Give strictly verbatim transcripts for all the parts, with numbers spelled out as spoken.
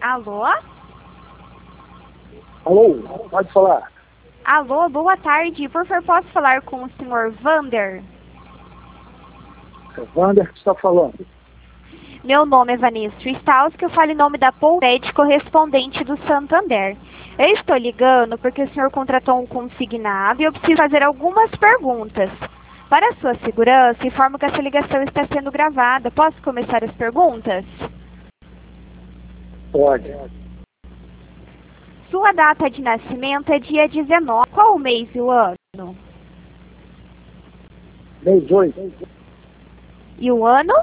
Alô? Alô, pode falar. Alô, boa tarde. Por favor, posso falar com o senhor Vander? É o Vander que está falando. Meu nome é Vanessa Staus, que eu falo em nome da Polred, correspondente do Santander. Eu estou ligando porque o senhor contratou um consignado e eu preciso fazer algumas perguntas. Para a sua segurança, informo que essa ligação está sendo gravada. Posso começar as perguntas? Pode. Sua data de nascimento é dia dezenove. Qual o mês e o ano? Mês oito, E o ano?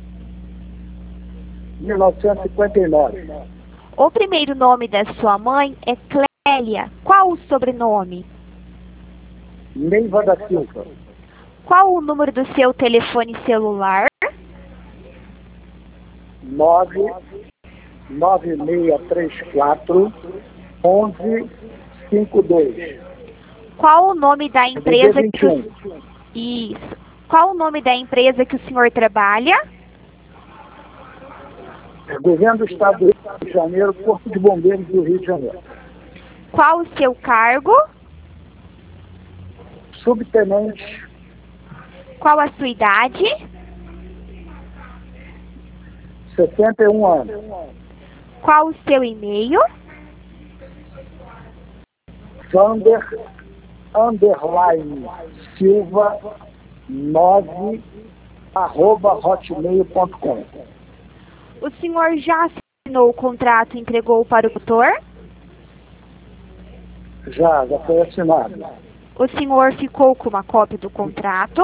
mil novecentos e cinquenta e nove. O primeiro nome da sua mãe é Clélia. Qual o sobrenome? Neiva da Silva. Qual o número do seu telefone celular? nove nove seis três quatro um um cinco dois. Qual o nome da empresa que o... vinte e um. Isso. Qual o nome da empresa que o senhor trabalha? É Governo do Estado do Rio de Janeiro, Corpo de Bombeiros do Rio de Janeiro. Qual o seu cargo? Subtenente, Qual a sua idade? sessenta e um anos. Qual o seu e-mail? Vander, underline, Silva, nove, arroba hotmail ponto com. O senhor já assinou o contrato e entregou para o doutor? Já, já foi assinado. O senhor ficou com uma cópia do contrato?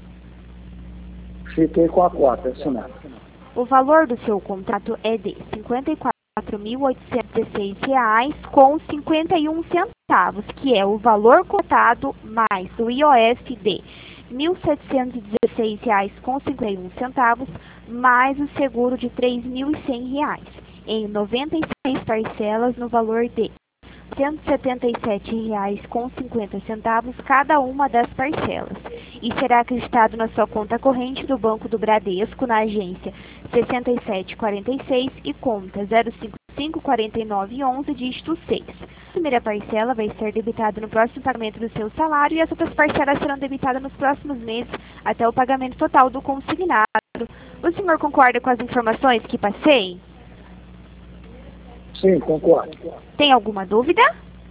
Fiquei com a cópia assinada. O valor do seu contrato é de cinquenta e quatro mil oitocentos e dezesseis reais com cinquenta e um centavos, que é o valor cotado mais o I O F de mil setecentos e dezesseis reais com cinquenta e um centavos, mais o seguro de três mil e cem reais, em noventa e seis parcelas no valor de cento e setenta e sete reais com cinquenta centavos cada uma das parcelas, e será acreditado na sua conta corrente do Banco do Bradesco na agência sessenta e sete quarenta e seis e conta zero cinco cinco quatro nove um um, dígito seis. A primeira parcela vai ser debitada no próximo pagamento do seu salário e as outras parcelas serão debitadas nos próximos meses até o pagamento total do consignado. O senhor concorda com as informações que passei? Sim, concordo. Tem alguma dúvida?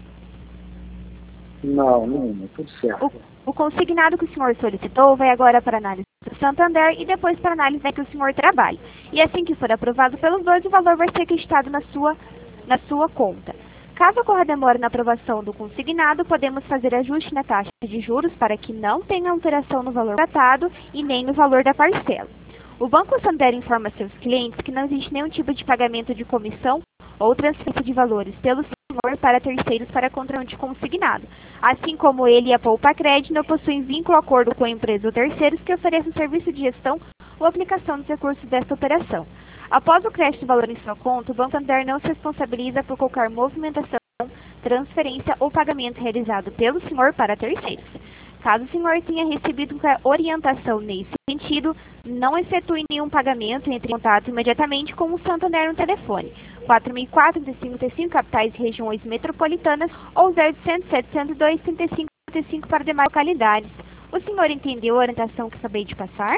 Não, nenhuma, tudo certo. O, o consignado que o senhor solicitou vai agora para análise do Santander e depois para análise da que o senhor trabalha. E assim que for aprovado pelos dois, o valor vai ser acreditado na sua, na sua conta. Caso ocorra demora na aprovação do consignado, podemos fazer ajuste na taxa de juros para que não tenha alteração no valor tratado e nem no valor da parcela. O Banco Santander informa seus clientes que não existe nenhum tipo de pagamento de comissão ou transferência de valores pelo senhor para terceiros para contrato consignado. Assim como ele e a Poupa Crédito não possuem vínculo ou acordo com a empresa ou terceiros que ofereçam serviço de gestão ou aplicação dos recursos desta operação. Após o crédito do valor em sua conta, o Banco Santander não se responsabiliza por qualquer movimentação, transferência ou pagamento realizado pelo senhor para terceiros. Caso o senhor tenha recebido orientação nesse sentido, não efetue nenhum pagamento e entre em contato imediatamente com o Santander no telefone quatro mil e quatro, cinquenta e cinco capitais e regiões metropolitanas ou zero oitocentos, setecentos e dois, trinta e cinco, trinta e cinco para demais localidades. O senhor entendeu a orientação que acabei de passar?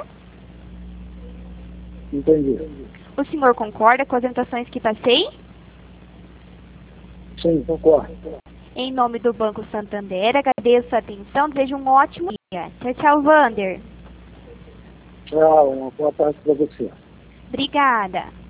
Entendi. O senhor concorda com as orientações que passei? Sim, concordo. Em nome do Banco Santander, agradeço a atenção, desejo um ótimo dia. Tchau, tchau, Vander. Tchau, uma boa tarde para você. Obrigada.